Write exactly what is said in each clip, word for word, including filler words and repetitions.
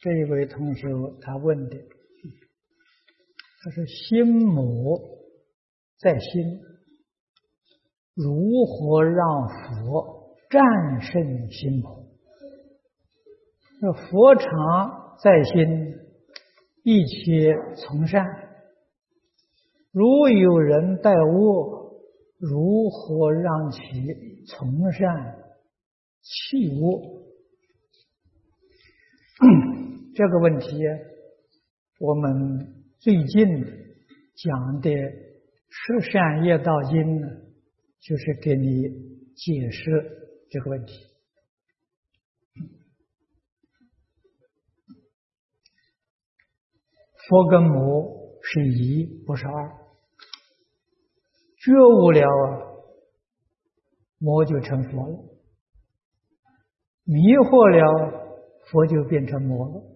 这一位同学他问的，他说心魔在心，如何让佛战胜心魔？那佛常在心，一切从善。如有人待恶，如何让其从善弃恶？这个问题，我们最近讲的《十善业道经》呢，就是给你解释这个问题。佛跟魔是一，不是二。觉悟了啊，魔就成佛了；迷惑了，佛就变成魔了。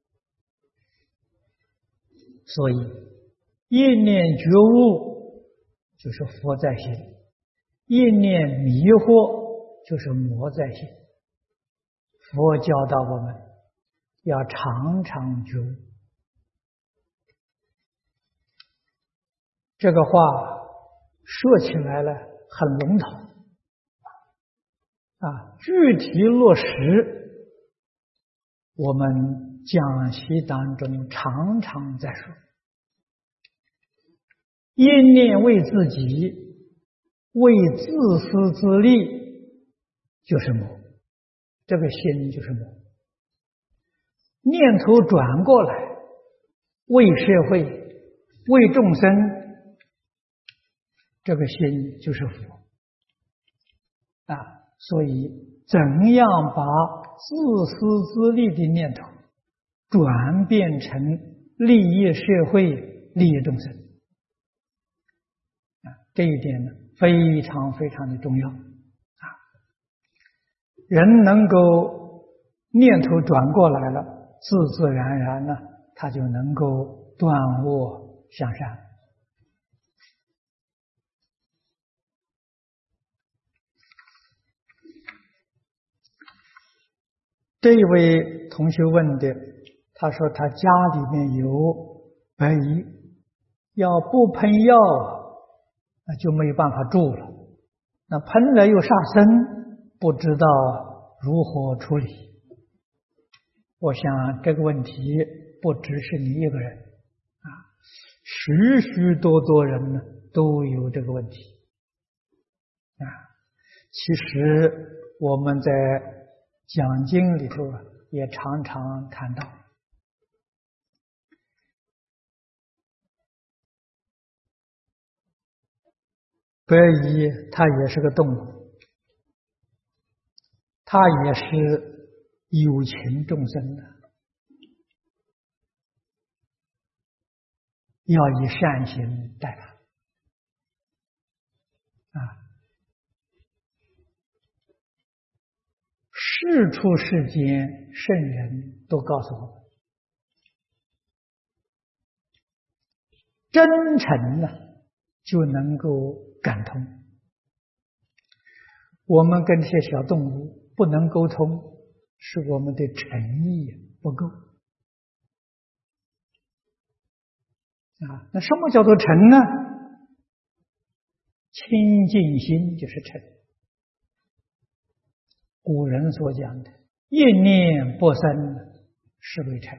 所以，一念觉悟就是佛在心，一念迷惑就是魔在心。佛教导我们要常常觉悟。这个话说起来了很笼统啊，具体落实我们讲习当中常常在说。一念为自己，为自私自利，就是魔，这个心就是魔。念头转过来，为社会，为众生，这个心就是佛啊。所以怎样把自私自利的念头转变成利益社会、利益众生啊，这一点呢非常非常的重要啊。人能够念头转过来了，自自然然呢，他就能够断恶向善。这一位同学问的，他说他家里面有白蚁，要不喷药那就没有办法住了，那喷了又杀生，不知道如何处理。我想这个问题不只是你一个人啊，许许多多人呢都有这个问题啊。其实我们在讲经里头也常常谈到，白蚁它也是个动物，它也是有情众生的，要以善心待它啊。世出世间圣人都告诉我们，真诚呢就能够感通。我们跟这些小动物不能沟通，是我们的诚意不够啊。那什么叫做诚呢？清净心就是诚。古人所讲的一念不生是为诚，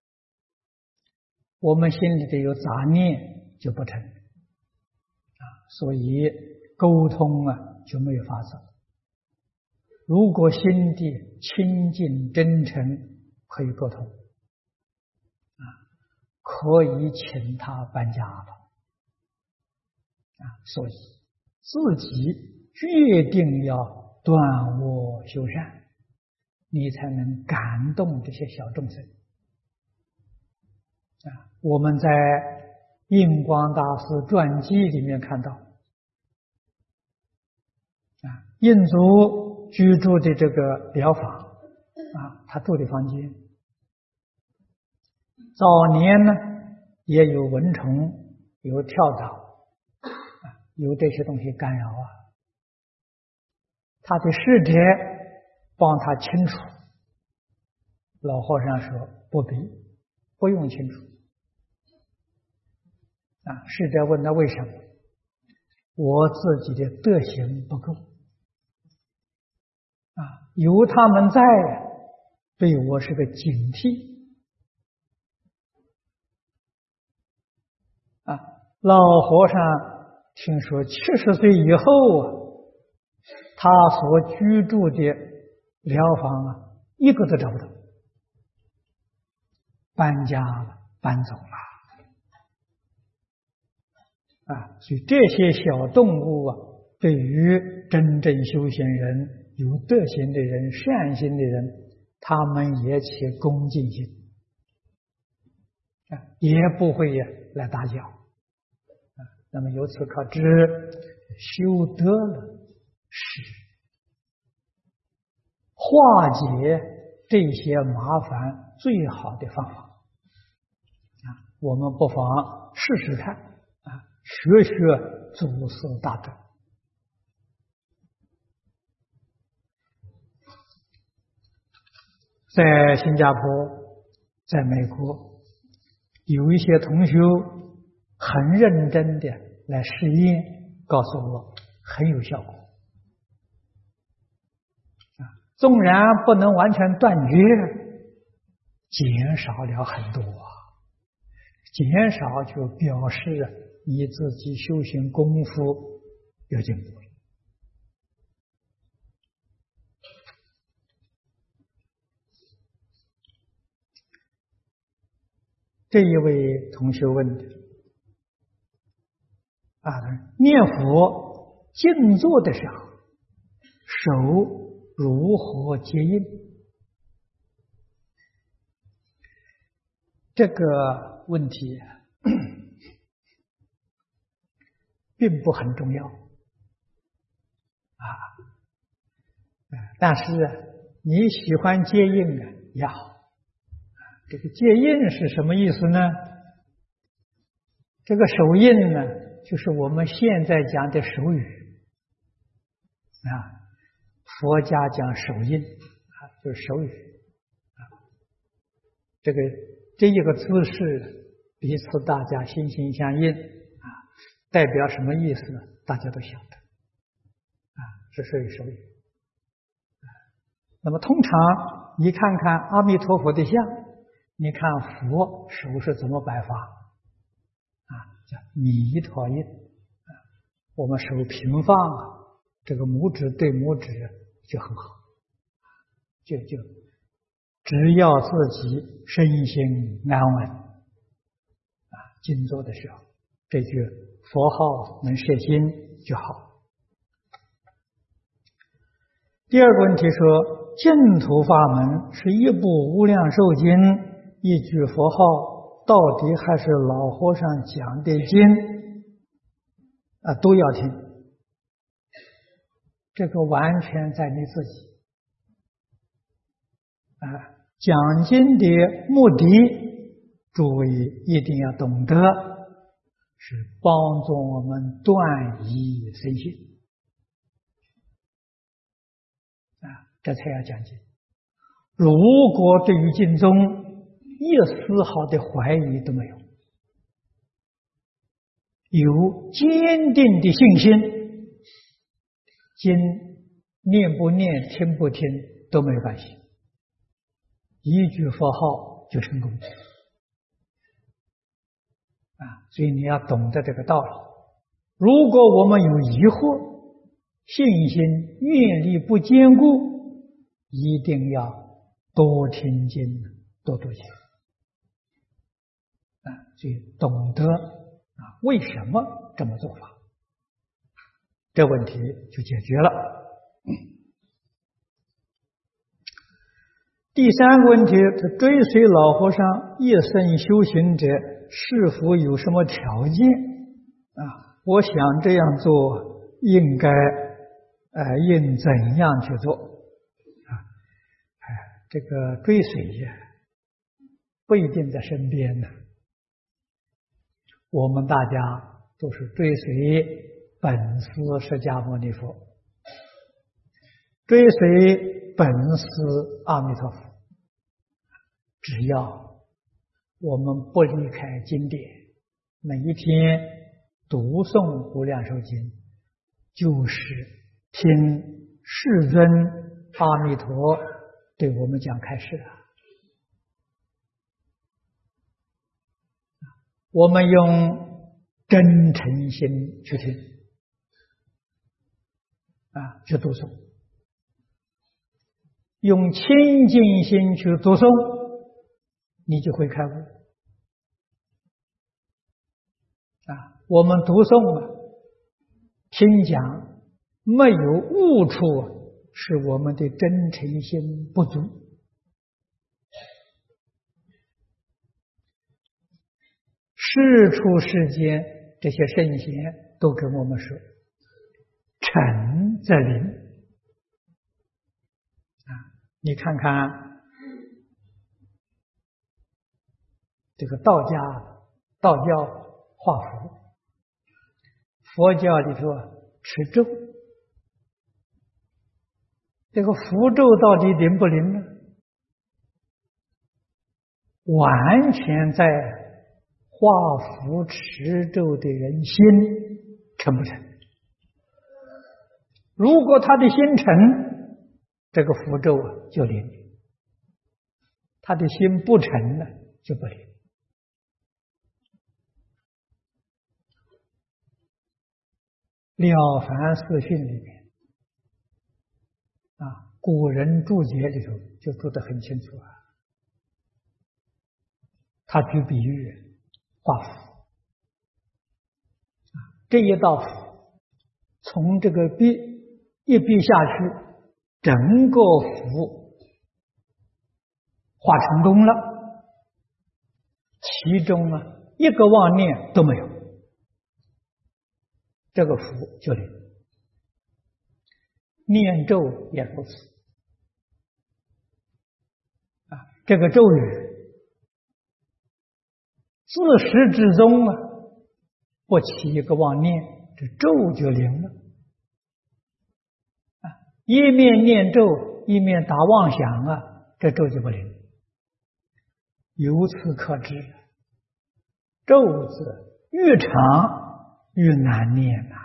我们心里头有杂念就不成啊，所以沟通啊就没有法子。如果心地清净真诚，可以沟通啊，可以请他搬家了啊。所以自己决定要断恶修善，你才能感动这些小众生啊。我们在印光大师传记里面看到啊，印祖居住的这个疗房啊，他住的房间早年呢也有蚊虫，有跳蚤啊，有这些东西干扰啊。他的侍者帮他清除老和尚说不必，不用清楚。啊，侍者问他为什么？我自己的德行不够。啊，有他们在，对我是个警惕。啊，老和尚听说七十岁以后啊，他所居住的疗房啊，一个都找不到，搬家了，搬走了。啊，所以这些小动物啊，对于真正修行人、有德行的人、善心的人，他们也起恭敬心，啊，也不会呀来打搅。啊，那么由此可知，修德了是化解这些麻烦最好的方法。啊，我们不妨试试看。学学祖师大德。在新加坡，在美国，有一些同修很认真的来试验，告诉我很有效果。啊，纵然不能完全断绝，减少了很多啊。减少就表示你自己修行功夫有进步了。这一位同学问的啊，念佛静坐的时候，手如何接印？这个问题并不很重要啊，但是你喜欢接印啊也好。这个接印是什么意思呢？这个手印呢，就是我们现在讲的手语啊，佛家讲手印啊，就是手语啊。这个这一个姿势，彼此大家心心相印啊，代表什么意思呢？大家都晓得啊，是属于手语。那么通常你看看阿弥陀佛的像，你看佛手是怎么摆法啊？叫弥陀印啊。我们手平放啊，这个拇指对拇指就很好，就就只要自己身心安稳啊，静坐的时候，这句佛号能摄心就好。第二个问题说，净土法门是一部无量寿经，一句佛号，到底还是老和尚讲的经啊，都要听。这个完全在你自己啊。讲经的目的，诸位一定要懂得，是帮助我们断疑生信啊，这才要讲经。如果对于经中一丝毫的怀疑都没有，有坚定的信心，经念不念、听不听都没关系，一句佛号就成功啊！所以你要懂得这个道理。如果我们有疑惑，信心愿力不坚固，一定要多听经，多读经啊！所以懂得啊，为什么这么做法，这问题就解决了。第三个问题，他追随老和尚一生修行者，是否有什么条件啊？我想这样做应该呃应怎样去做啊？哎，这个追随呀，不一定在身边呢。我们大家都是追随本师释迦牟尼佛，追随本师阿弥陀佛， 只要我们不离开经典，每一天读诵《无量寿经》，就是听世尊阿弥陀对我们讲开示啊。我们用真诚心去听啊，去读诵，用清净心去读诵，你就会开悟啊。我们读诵啊，听讲没有悟处，是我们的真诚心不足。世出世间这些圣贤都跟我们说，诚则灵啊！你看看这个道家道教画符，佛教里头持咒，这个符咒到底灵不灵呢？完全在画符持咒的人心诚不诚。如果他的心诚，这个符咒啊就灵；他的心不诚呢，就不灵。了凡四训里面啊，古人注解里头就注得很清楚啊。他举比喻画符，这一道符从这个笔一笔下去，整个符画成功了，其中啊一个妄念都没有，这个符就灵。念咒也如此啊，这个咒语自始至终啊，不起一个妄念，这咒就灵了。啊，一面念咒，一面打妄想啊，这咒就不灵。由此可知，咒字越长越难念呐。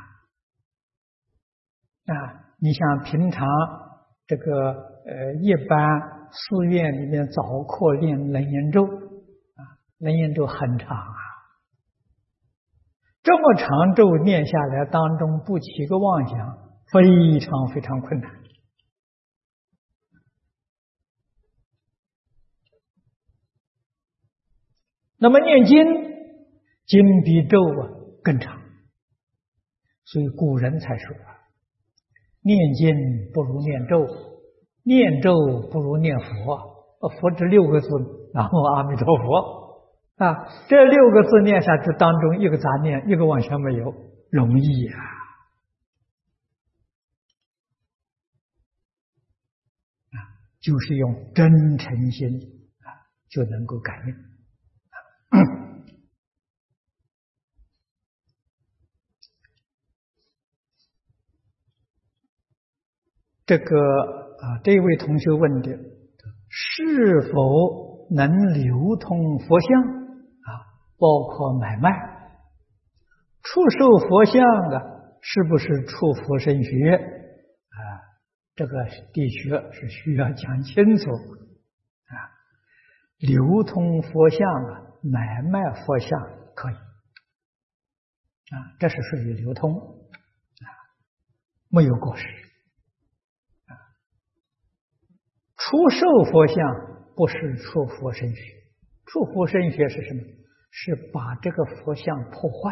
啊，你像平常这个呃，一般寺院里面早课念楞严咒。楞严咒很长啊，这么长咒念下来，当中不起个妄想，非常非常困难。那么念经，经比咒啊更长，所以古人才说啊，念经不如念咒，念咒不如念佛。佛这六个字，然后阿弥陀佛。啊，这六个字念下去，当中一个杂念，一个妄想没有，容易呀、啊。啊，就是用真诚心啊，就能够感应。啊、这个啊，这位同学问的，是否能流通佛像？包括买卖，出售佛像啊，是不是出佛身学啊？这个地学是需要讲清楚啊。流通佛像啊，买卖佛像可以啊，这是属于流通啊，没有过失啊。出售佛像不是出佛身学，出佛身学是什么？是把这个佛像破坏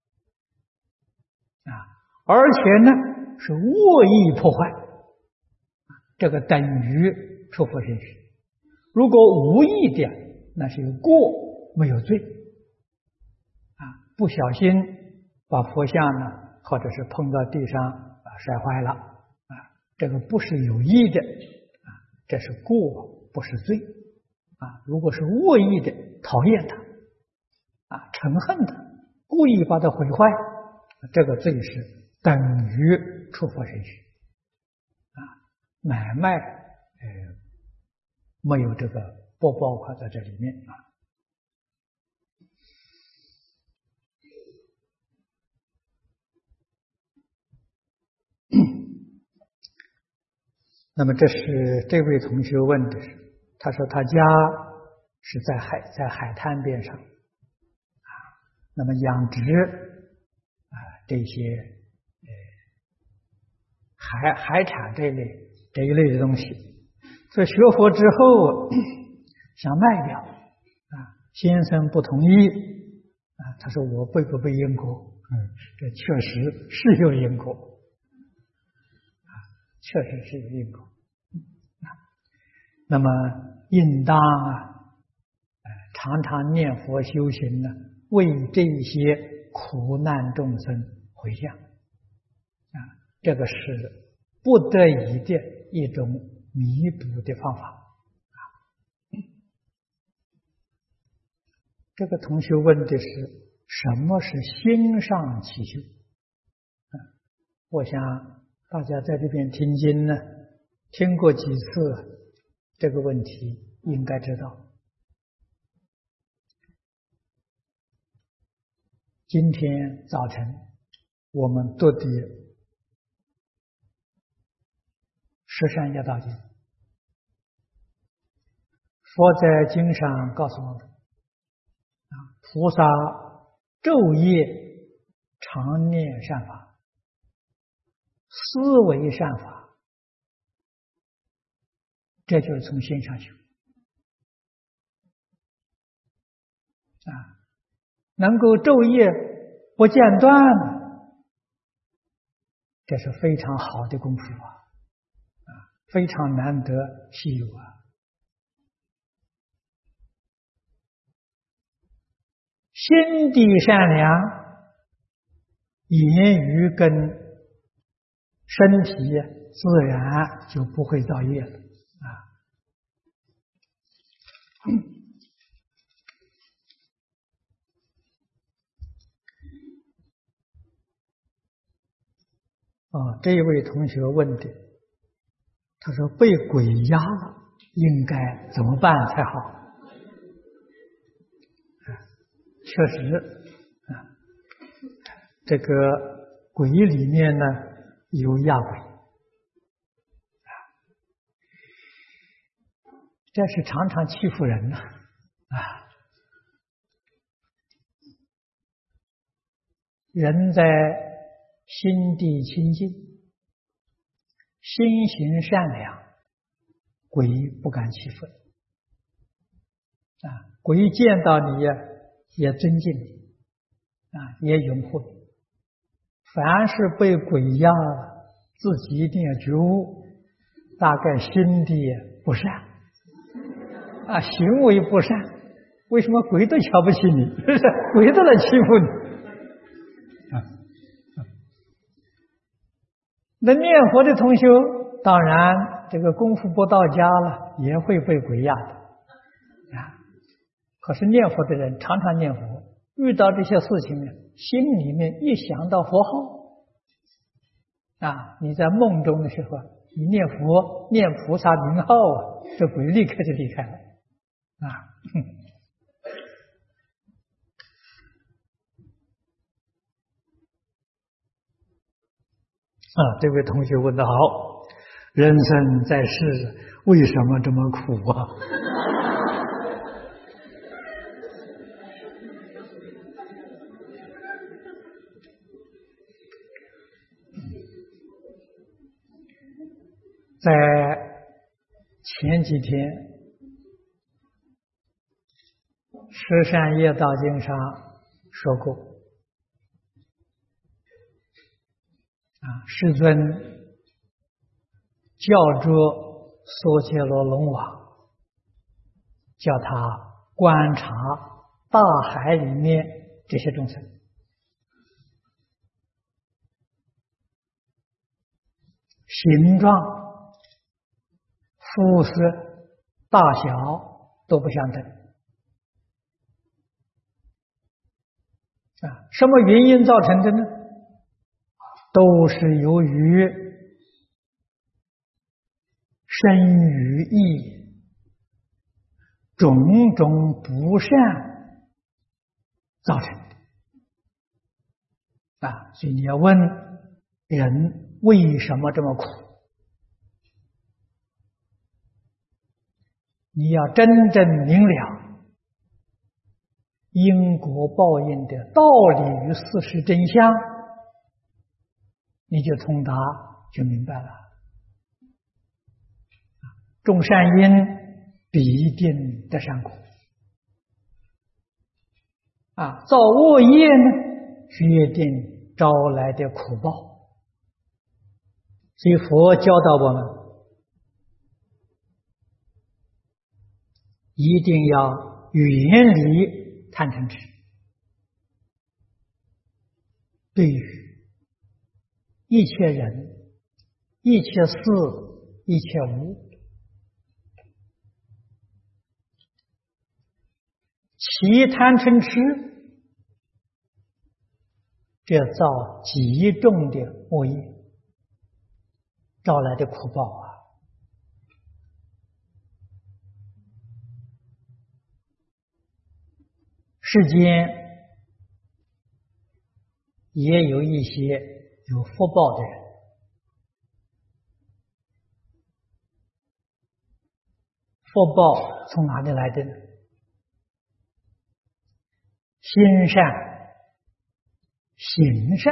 啊，而且呢是恶意破坏，这个等于出佛身学。如果无意的，那是有过没有罪啊，不小心把佛像呢，或者是碰到地上啊摔坏了啊，这个不是有意的啊，这是过不是罪啊。如果是恶意的，讨厌他啊，嗔恨他，故意把它毁坏，这个罪是等于出佛身学啊。买卖呃没有这个不包括在这里面啊。那么这是这位同学问的是，他说他家是在海在海滩边上啊，那么养殖啊这些呃海海产这一类这一类的东西，所以学佛之后想卖掉啊，先生不同意啊，他说我背不背因果？嗯，这确实是有因果啊，确实是有因果。那么应当啊，常常念佛修行呢，为这些苦难众生回向啊，这个是不得已的一种弥补的方法啊。这个同学问的是什么是心上起修啊？我想大家在这边听经呢，听过几次。这个问题应该知道，今天早晨我们读的《十善业道经》，佛在经上告诉我们，啊，菩萨昼夜常念善法，思维善法。这就是从心上修啊，能够昼夜不间断，这是非常好的功夫啊，啊，非常难得稀有啊。心地善良，言语跟身体自然就不会造业了。啊，这一位同学问的，他说被鬼压了，应该怎么办才好？啊，确实啊，这个鬼里面呢有压鬼啊，这是常常欺负人呐啊。人在心地清净，心行善良，鬼不敢欺负你啊！鬼见到你呀，也尊敬你啊，也拥护你。凡是被鬼压了，自己一定要觉悟，大概心地不善啊，行为不善。为什么鬼都瞧不起你？鬼都来欺负你？那念佛的同修，当然这个功夫不到家了，也会被鬼压的啊。可是念佛的人常常念佛，遇到这些事情呢，心里面一想到佛号啊，你在梦中的时候，你念佛念菩萨名号啊，这鬼立刻就离开了啊。啊，这位同学问得好，人生在世为什么这么苦啊？在前几天《十善业道经》上说过啊，世尊叫着娑伽罗龙王，叫他观察大海里面这些众生，形状、肤色、大小都不相等啊，什么原因造成的呢？都是由于身语意种种不善造成的啊。所以你要问人为什么这么苦，你要真正明了因果报应的道理与事实真相，你就通达，就明白了。种善因必定得善果啊，造恶业呢，决定招来的苦报。所以佛教导我们，一定要远离贪嗔痴，对于一切人、一切事、一切物，其贪嗔痴，这造极重的恶业，招来的苦报啊！世间也有一些有福报的人，福报从哪里来的呢？心善行善，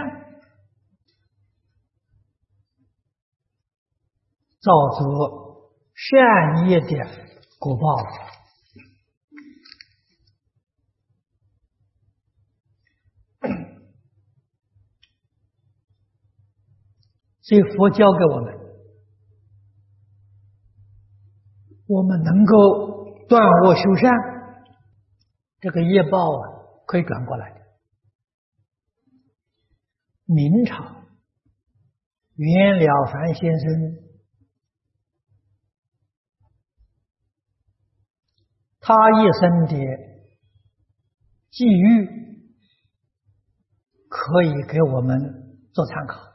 造作善业的果报。所以佛教给我们，我们能够断恶修善，这个业报啊可以转过来的。明朝袁了凡先生，他一生的际遇可以给我们做参考。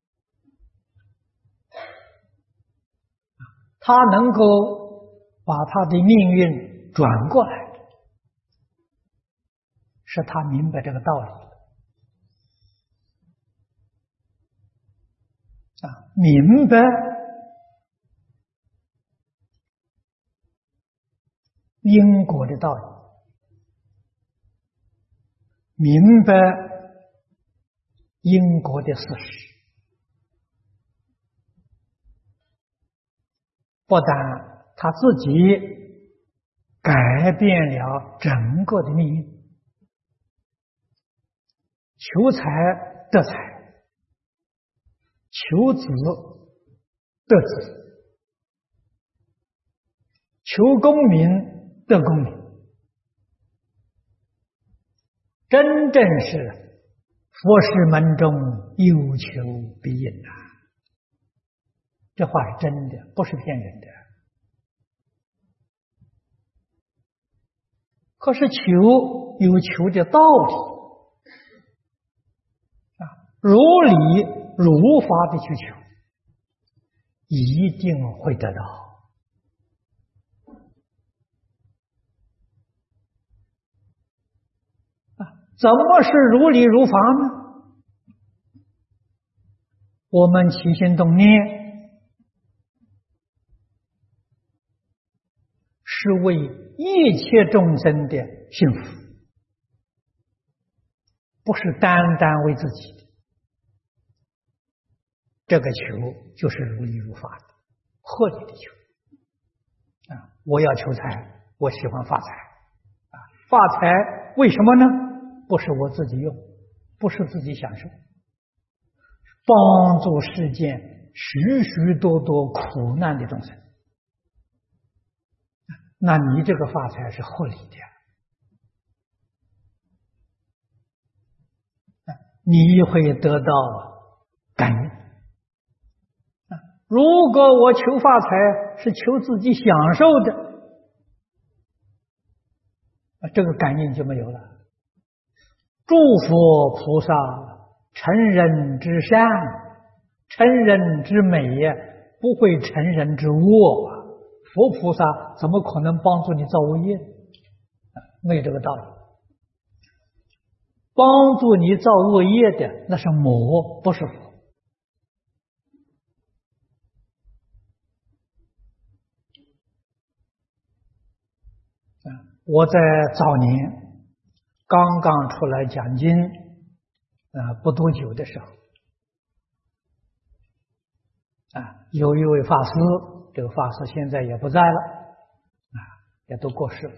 他能够把他的命运转过来，是他明白这个道理啊，明白因果的道理，明白因果的事实。不但他自己改变了整个的命运，求财得财，求子得子，求功名得功名，真正是佛事门中有求必应啊！这话是真的，不是骗人的。可是求有求的道理啊，如理如法的去求，一定会得到啊。怎么是如理如法呢？我们起心动念是为一切众生的幸福，不是单单为自己的。这个求就是如理如法的、合理的求啊！我要求财，我喜欢发财啊！发财为什么呢？不是我自己用，不是自己享受，帮助世间许许多多苦难的众生。那你这个发财是合理的，你会得到感应。如果我求发财是求自己享受的，这个感应就没有了。诸佛菩萨成人之善，成人之美呀，不会成人之恶。 佛菩萨怎么可能帮助你造恶业？没有这个道理。帮助你造恶业的那是魔，不是佛。我在早年刚刚出来讲经啊，不多久的时候啊，有一位法师，这个法师现在也不在了啊，也都过世了。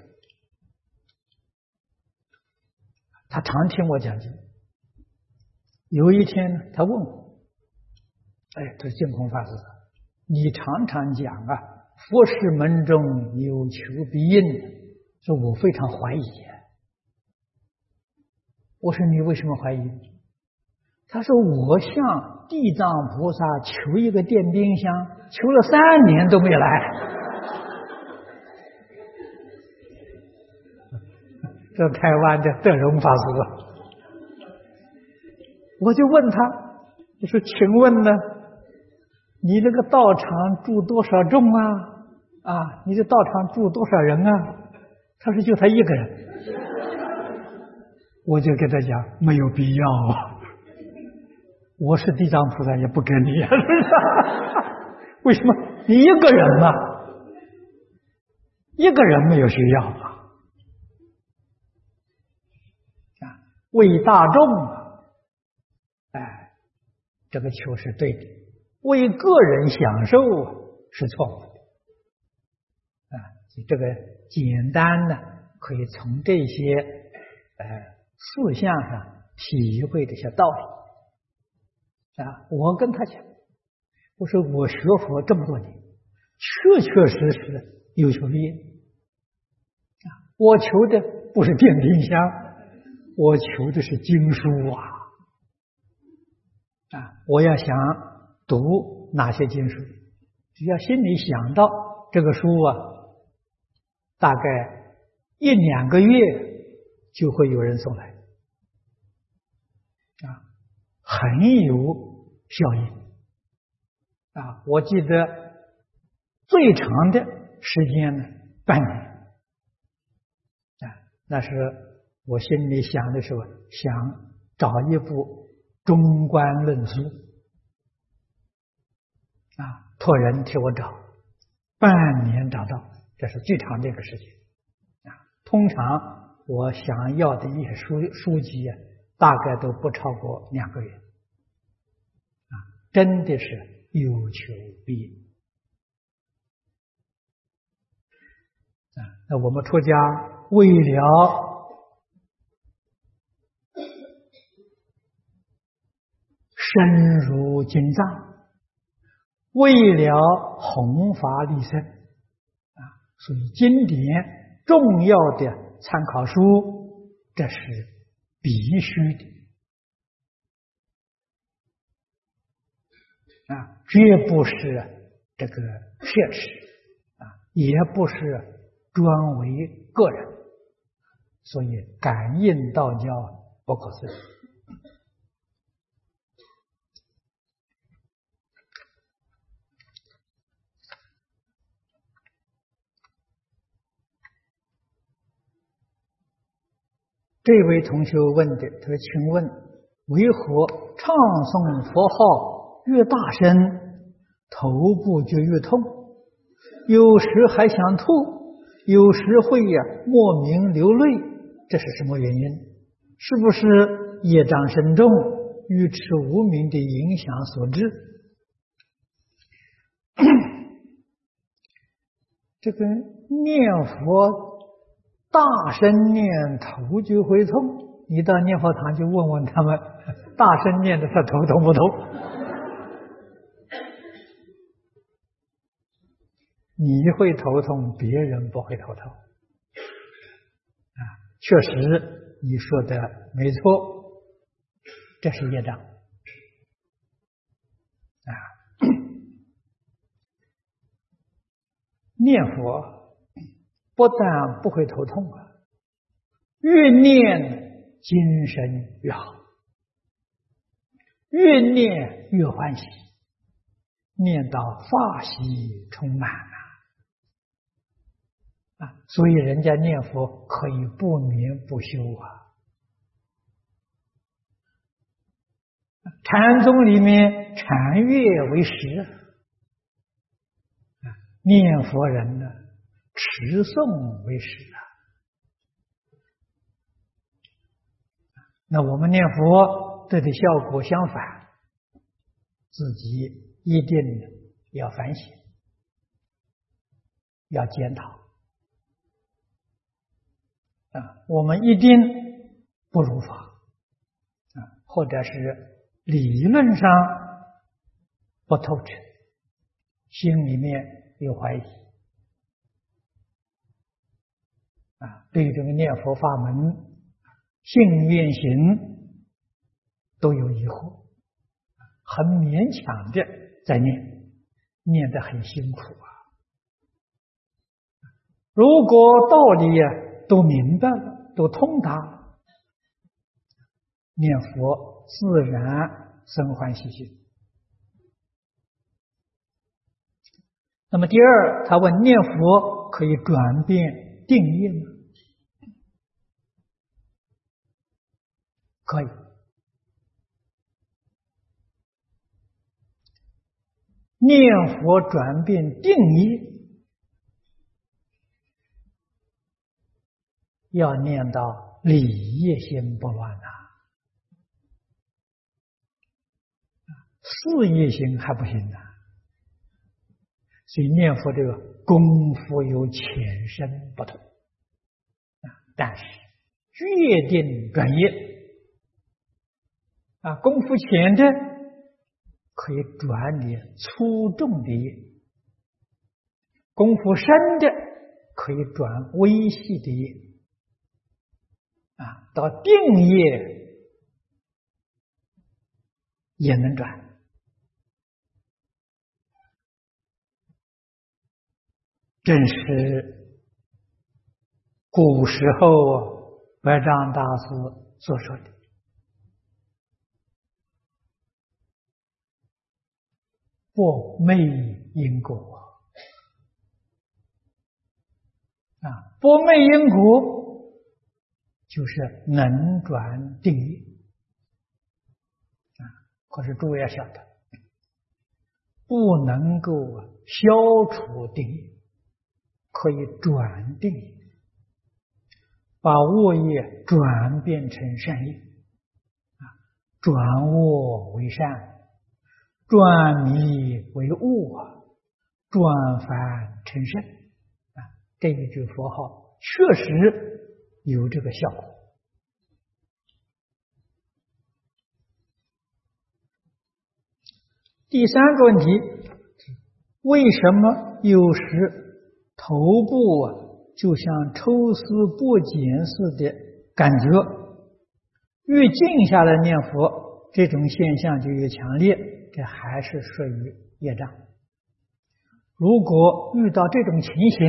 他常听我讲经。有一天呢，他问我：“哎，他说净空法师，你常常讲啊，佛事门中有求必应，说我非常怀疑。”我说：“你为什么怀疑？”他说：“我向地藏菩萨求一个电冰箱，求了三年都没来。”这台湾的德荣法师，我就问他，我说：“请问呢，你这个道场住多少众啊？啊，你这道场住多少人啊？”他说：“就他一个人。”我就跟他讲，没有必要啊，我是地藏菩萨也不跟你啊，是不是？为什么？你一个人嘛，一个人没有需要啊。为大众啊，哎，这个求是对的；为个人享受是错误的。啊，这个简单的可以从这些呃事项上体会这些道理。啊，我跟他讲，我说我学佛这么多年，确确实实有求必应。啊，我求的不是电冰箱。我求的是经书啊！啊，我要想读哪些经书，只要心里想到这个书啊，大概一两个月就会有人送来，啊，很有效应。啊，我记得最长的时间呢，半年。啊，那是。我心里想的时候，想找一部中观论书啊，托人替我找，半年找到，这是最长的一个时间啊。通常我想要的一些书书籍啊，大概都不超过两个月啊，真的是有求必应啊。那我们出家为了深入经藏，为了弘法利生啊，所以经典重要的参考书，这是必须的啊，绝不是这个奢侈啊，也不是专为个人，所以感应道教不可思议。这位同学问的，他说：“请问为何唱诵佛号越大声，头部就越痛？有时还想吐，有时会呀、啊、莫名流泪，这是什么原因？是不是业障深重、愚痴无明的影响所致？”这个念佛大声念头就会痛，你到念佛堂就问问他们，大声念的他头痛不痛？你会头痛，别人不会头痛啊！确实你说的没错，这是业障啊！念佛不但不会头痛啊，越念精神越好，越念越欢喜，念到法喜充满啊！ 啊，所以人家念佛可以不眠不休啊。禅宗里面禅悦为食啊，念佛人呢持诵为食啊。那我们念佛这的效果相反，自己一定要反省，要检讨啊，我们一定不如法啊，或者是理论上不透彻，心里面有怀疑啊，对这个念佛法门信愿行都有疑惑，很勉强的在念，念得很辛苦啊。如果道理啊都明白了，都通达，念佛自然生欢喜心。那么第二，他问念佛可以转变定业吗？可以。念佛转变定业，要念到理业心不乱啊，事业心还不行啊。所以念佛这个功夫有浅深不同啊，但是决定转业啊，功夫浅的可以转你粗重的业，功夫深的可以转微细的业啊，到定业也能转。正是古时候白丈大师所说的不昧因果啊，不昧因果就是能转定业啊。可是诸位要晓得，不能够消除定业，可以转定业，把恶业转变成善业啊，转恶为善，转迷为悟，转凡成圣啊，这一句佛号确实有这个效果。第三个问题，为什么有时头部啊就像抽丝剥茧似的感觉，越静下来念佛，这种现象就越强烈，这还是属于业障。如果遇到这种情形，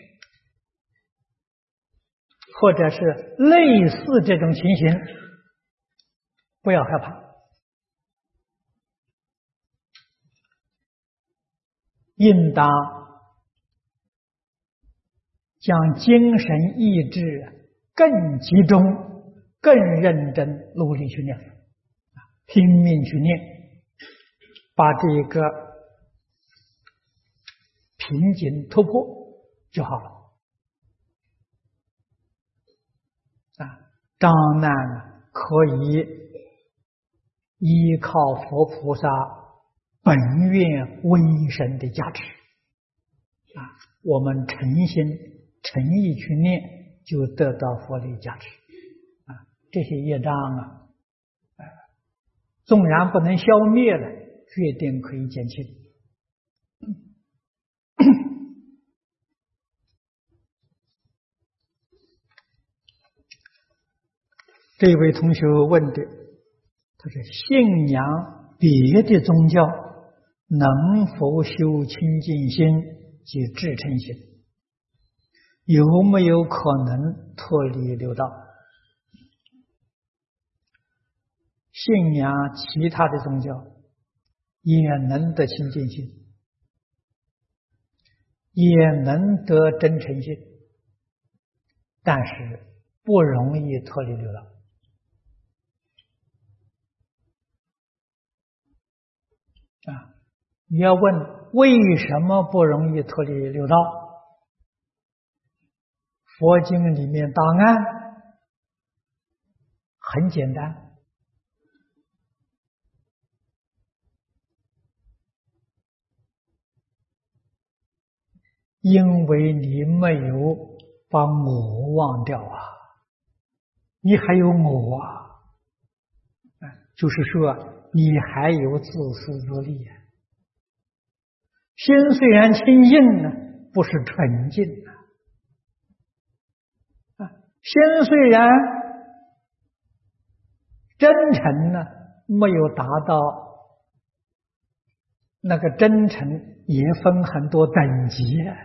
或者是类似这种情形，不要害怕，应当将精神意志更集中、更认真、努力去念佛，拼命去念，把这个瓶颈突破就好了。啊，障难可以依靠佛菩萨本愿威神的加持啊，我们诚心诚意去念，就得到佛力加持啊。这些业障啊，呃，纵然不能消灭了，决定可以减轻。这位同学问的，他是信仰别的宗教能否修清净心及至诚心？有没有可能脱离六道？信仰其他的宗教也能得清净心，也能得真诚心但是不容易脱离六道。啊，你要问为什么不容易脱离六道？佛经里面答案很简单，因为你没有把我忘掉啊，你还有我啊，就是说你还有自私自利啊。心虽然清净呢，不是纯净啊，心虽然真诚呢，没有达到那个真诚，也分很多等级啊，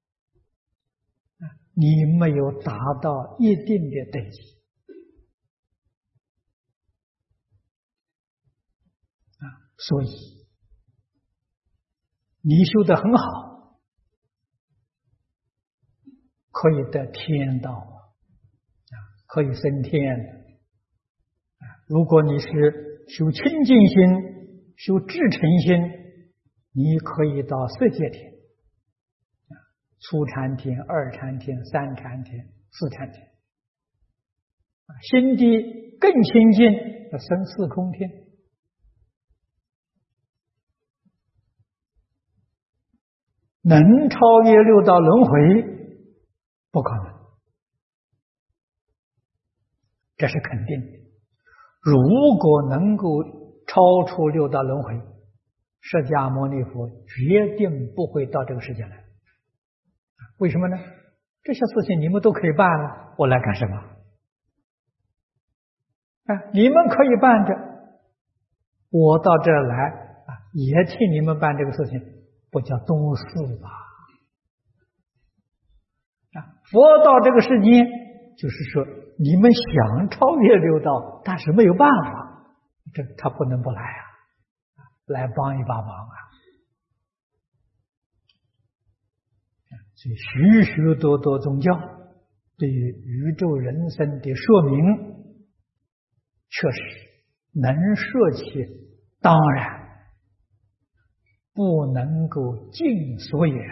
你没有达到一定的等级啊，所以你修得很好，可以得天道啊，可以升天啊。如果你是修清净心、修至诚心，你可以到色界天啊，初禅天、二禅天、三禅天、四禅天啊，心地更清净，要升四空天。能超越六道轮回不可能，这是肯定的。如果能够超出六道轮回，释迦牟尼佛决定不会到这个世界来。为什么呢？这些事情你们都可以办了，我来干什么？啊，你们可以办着，我到这儿来啊，也替你们办这个事情，不叫多事吧？啊，佛到这个世间，就是说你们想超越六道，但是没有办法，这他不能不来啊，来帮一把忙啊。所以许许多多宗教对于宇宙人生的说明，确实能说起，当然不能够尽所言。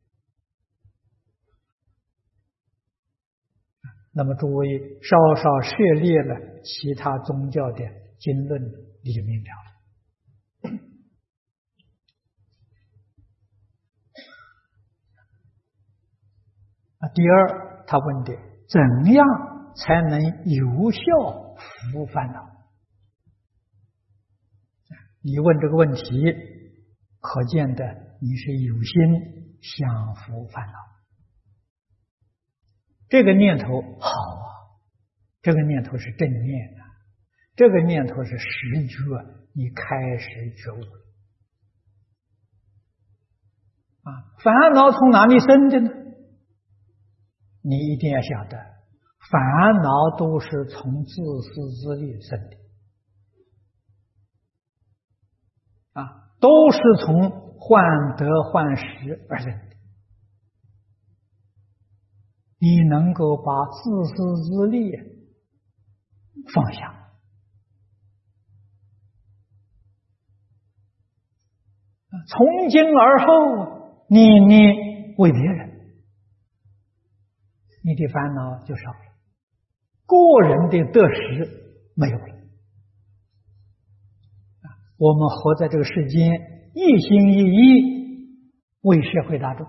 那么诸位稍稍涉猎了其他宗教的经论，你就明了了。第二，他问的怎样才能有效伏烦恼？你问这个问题，可见的你是有心想伏烦恼。这个念头好啊，这个念头是正念的，这个念头是实觉，你开始觉悟了啊！烦恼从哪里生的呢？你一定要晓得，烦恼都是从自私自利生的啊，都是从患得患失而生的。你能够把自私自利放下，从今而后念念为别人，你的烦恼就少了，个人的得失没有了。我们活在这个世间，一心一意为社会大众，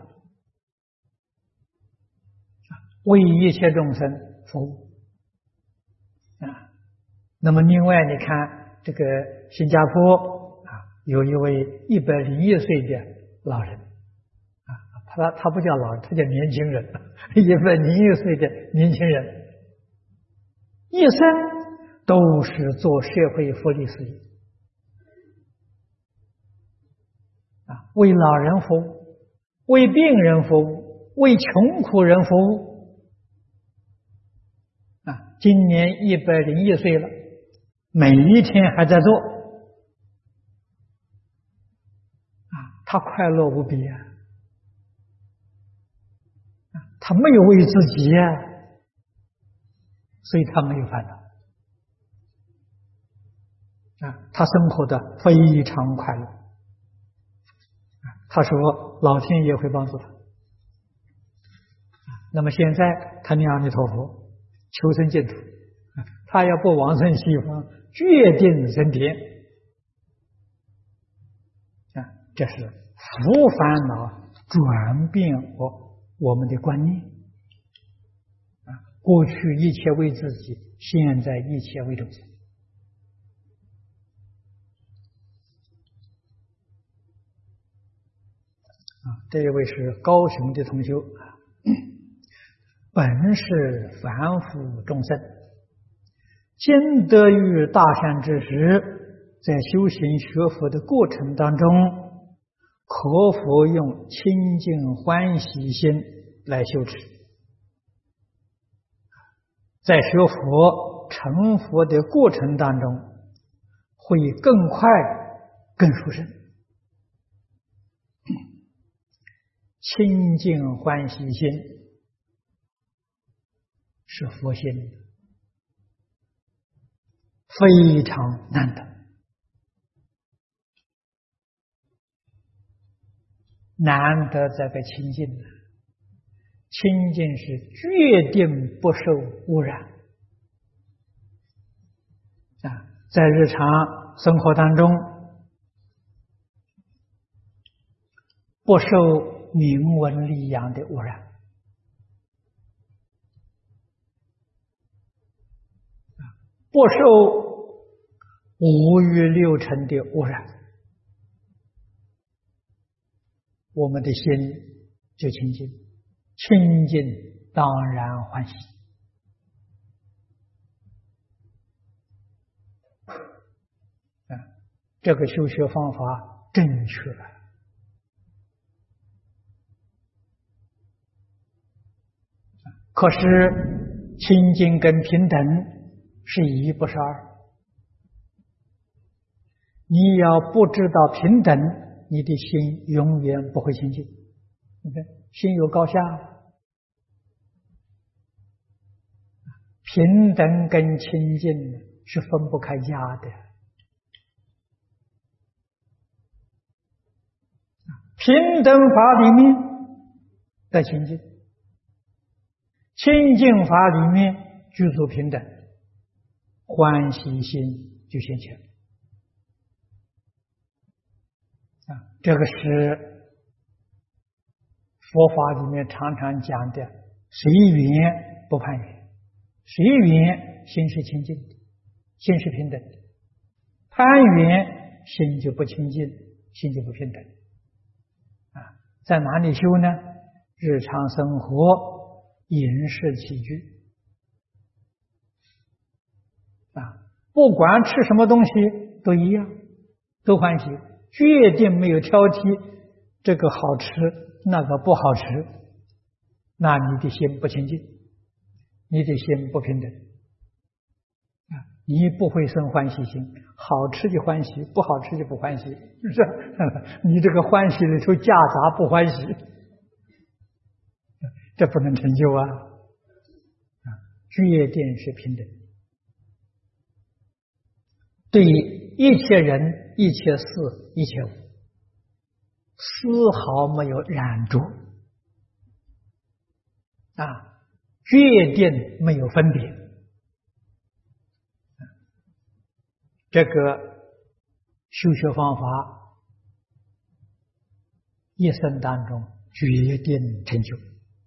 为一切众生服务啊。那么另外你看这个新加坡啊，有一位一百零一岁的老人啊，他他不叫老人，他叫年轻人，一百零一岁的年轻人，一生都是做社会福利事业啊，为老人服务，为病人服务，为穷苦人服务啊。今年一百零一岁了，每一天还在做啊，他快乐无比啊，他没有为自己啊， 所以他没有烦恼啊，他生活的非常快乐。他说老天爷会帮助他。那么现在他念阿弥陀佛，求生净土，他要不往生西方，决定升天啊！这是福烦恼转变我我们的观念啊！过去一切为自己，现在一切为众生。啊，这一位是高雄的同修，本是凡夫众生，今得遇大善知识，在修行学佛的过程当中，可否用清净欢喜心来修持？在学佛成佛的过程当中，会更快更殊胜。清净欢喜心是佛心，非常难得。难得这个清净呢，清净是决定不受污染啊，在日常生活当中不受名闻利养的污染，不受五欲六尘的污染，我们的心就清净，清净当然欢喜啊！这个修学方法正确。可是清净跟平等是一不是二，你要不知道平等，你的心永远不会清净。你看心有高下，平等跟清净是分不开家的。平等法里面的清净，清净法里面具足平等，欢喜心就现前啊！这个是佛法里面常常讲的随缘不攀缘，随缘心是清净的，心是平等的，攀缘心就不清净，心就不平等啊！在哪里修呢？日常生活饮食起居啊，不管吃什么东西都一样，都欢喜，决定没有挑剔，这个好吃那个不好吃，那你的心不清净，你的心不平等啊，你不会生欢喜心，好吃就欢喜，不好吃就不欢喜，是不是？你这个欢喜里头夹杂不欢喜，这不能成就啊！啊，决定是平等，对一切人、一切事、一切物，丝毫没有染着啊，决定没有分别。这个修学方法，一生当中决定成就。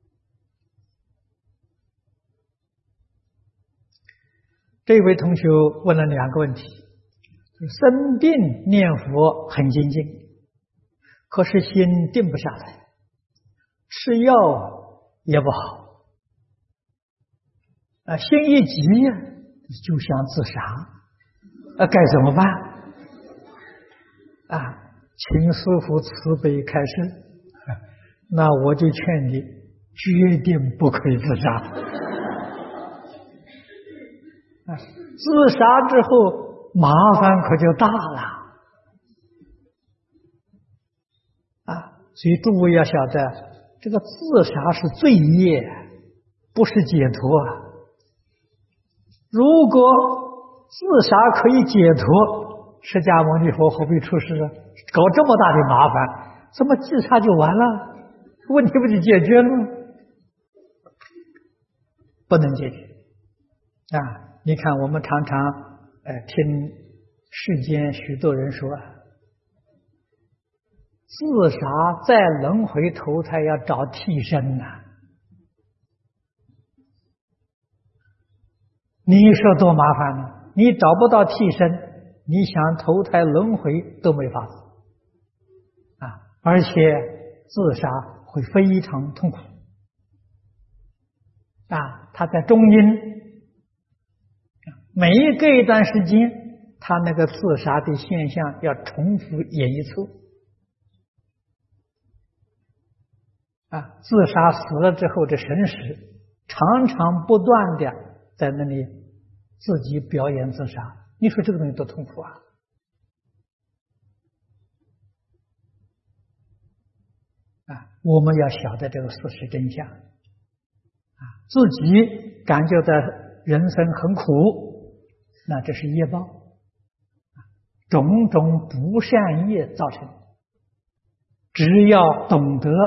这位同学问了两个问题：生病念佛很精进，可是心定不下来，吃药也不好啊，心一急呀就想自杀啊，该怎么办啊？请师父慈悲开示，那我就劝你决定不可以自杀。自杀之后麻烦可就大了啊！所以诸位要晓得，这个自杀是罪业，不是解脱如果自杀可以解脱，释迦牟尼佛何必出世啊？搞这么大的麻烦，怎么自杀就完了？问题不就解决了吗？不能解决啊！你看，我们常常呃听世间许多人说，自杀再轮回投胎要找替身呐、啊。你说多麻烦呢？你找不到替身，你想投胎轮回都没法子啊！而且自杀会非常痛苦啊！他在中阴，每隔一段时间，他那个自杀的现象要重复演一次啊！自杀死了之后的神识，常常不断的在那里自己表演自杀，你说这个东西多痛苦啊！啊，我们要晓得这个事实真相啊，自己感觉到人生很苦，那这是业报，种种不善业造成。只要懂得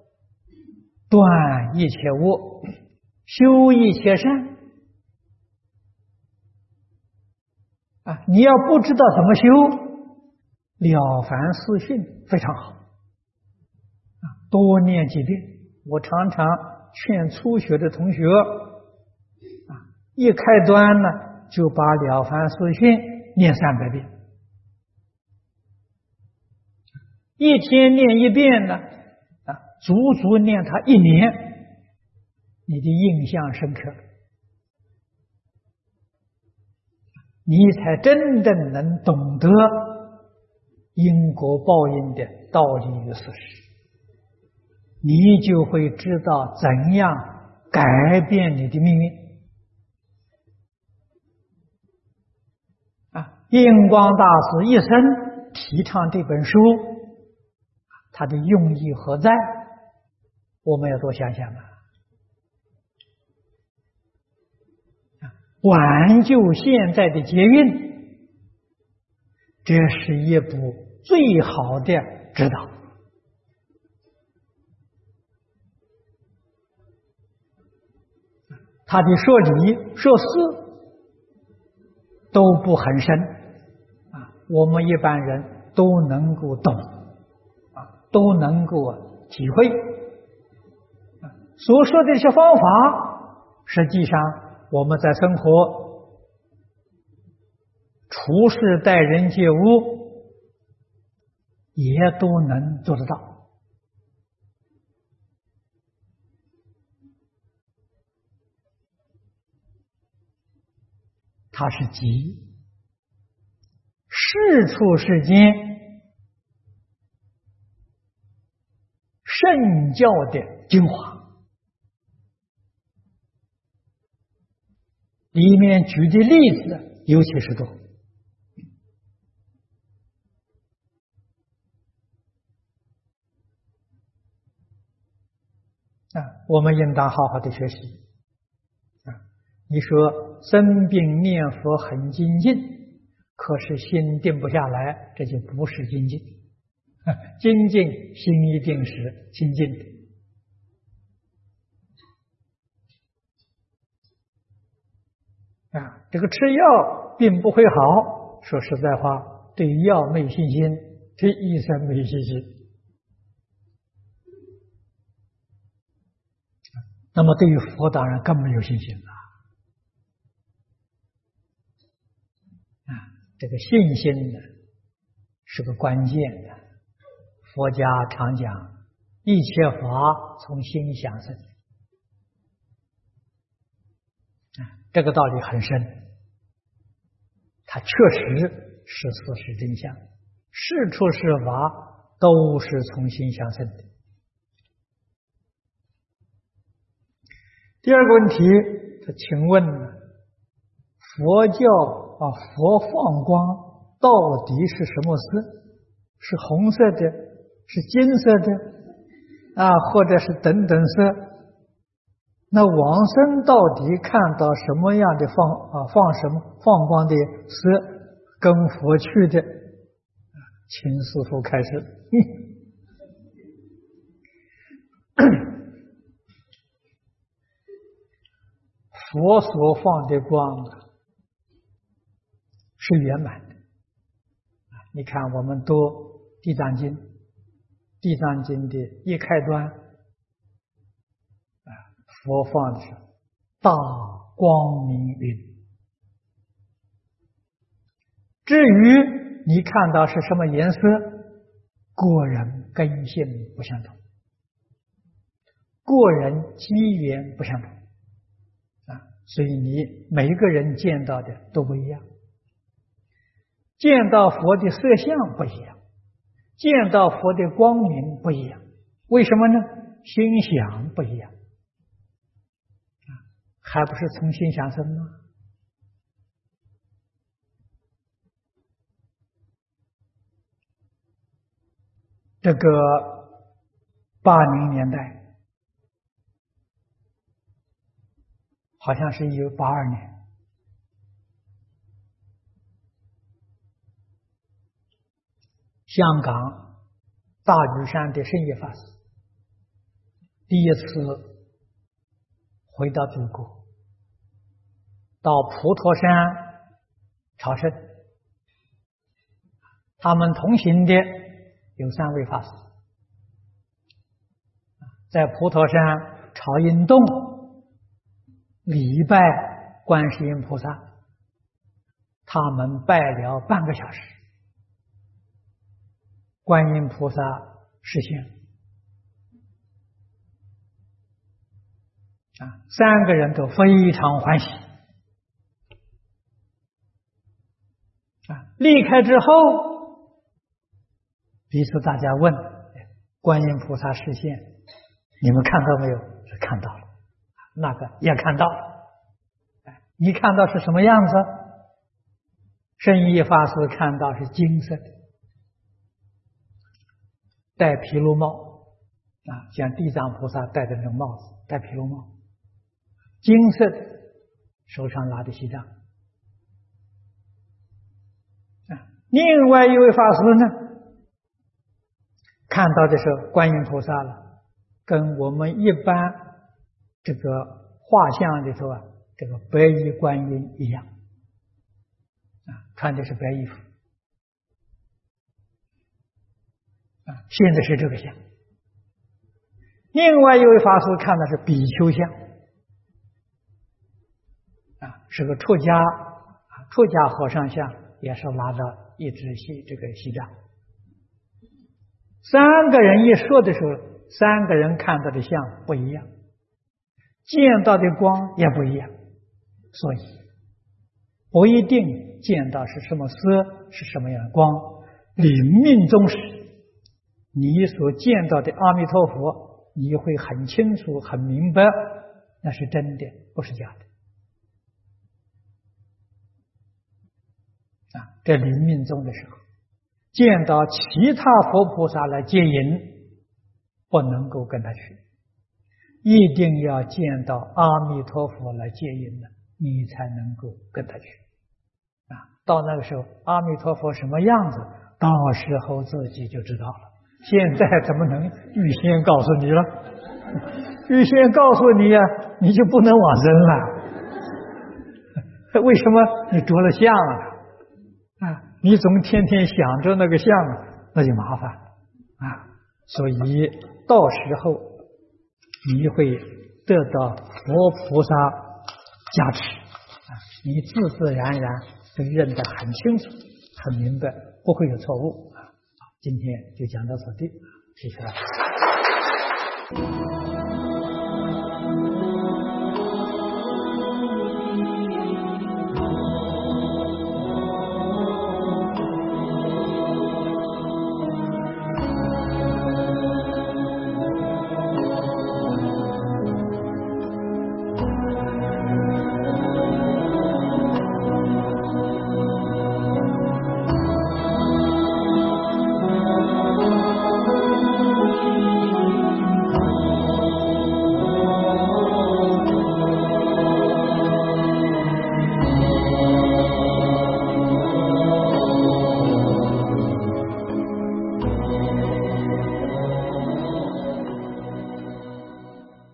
断一切恶，修一切善啊，你要不知道怎么修，了凡四训非常好啊，多念几遍。我常常劝初学的同学啊，一开端呢就把了凡四训念三百遍，一天念一遍呢啊，足足念它一年，你的印象深刻，你才真正能懂得因果报应的道理与事实，你就会知道怎样改变你的命运啊！印光大师一生提倡这本书，他的用意何在？我们要多想想啊！挽救现在的劫运，这是一部最好的指导。他的说理说事都不很深啊，我们一般人都能够懂啊，都能够体会啊。所说的这些方法，实际上我们在生活、处事、待人接物，也都能做得到。它是集世出世间圣教的精华，里面举的例子尤其是多啊，我们应当好好的学习啊。你说生病念佛很精进，可是心定不下来，这就不是精进。精进心一定是清净的。啊，这个吃药并不会好，说实在话，对药没信心，对医生没信心。那么对于佛当然更没有信心了。啊，这个信心呢是个关键的。佛家常讲，一切法从心想生。啊，这个道理很深，它确实是事实真相，是处是法都是从心想生的。第二个问题，他请问佛教啊，佛放光到底是什么色？是红色的，是金色的啊，或者是等等色那往生到底看到什么样的放啊放什么放光的色，跟佛去的，请师父开始。佛所放的光是圆满的。你看，我们读《地藏经》，《地藏经》的一开端，啊，佛放的是大光明云。至于你看到是什么颜色，个人根性不相同，个人机缘不相同啊，所以你每一个人见到的都不一样。见到佛的色相不一样，见到佛的光明不一样，为什么呢？心想不一样，还不是从心想生吗？这个八零年代，好像是一九八二年。香港大屿山的圣严法师第一次回到祖国，到普陀山朝圣。他们同行的有三位法师，在普陀山朝阴洞礼拜观世音菩萨，他们拜了半个小时。观音菩萨示现啊，三个人都非常欢喜啊。离开之后，彼此大家问观音菩萨示现，你们看到没有？是看到了，那个也看到了。你看到是什么样子？圣严法师看到是金色的，戴毗卢帽啊，像地藏菩萨戴的那个帽子，戴毗卢帽，金色的，手上拿的锡杖。啊，另外一位法师呢，看到的是观音菩萨了，跟我们一般这个画像里头啊，这个白衣观音一样，啊，穿的是白衣服。现在是这个像。另外一位法师看的是比丘像，啊，是个出家出家和尚像，也是拿着一支锡这个锡杖。三个人一说的时候，三个人看到的像不一样，见到的光也不一样，所以不一定见到是什么色，是什么样的光。临命终时，你所见到的阿弥陀佛，你会很清楚、很明白，那是真的，不是假的。啊，在临命终的时候，见到其他佛菩萨来接引，不能够跟他去，一定要见到阿弥陀佛来接引了，你才能够跟他去。啊，到那个时候，阿弥陀佛什么样子，到时候自己就知道了。现在怎么能预先告诉你了？预先告诉你呀、啊，你就不能往生了。为什么？你着了相了啊！你总天天想着那个相，那就麻烦啊。所以到时候你会得到佛菩萨加持啊，你自自然然就认得很清楚、很明白，不会有错误。今天就讲到此地，谢谢大家。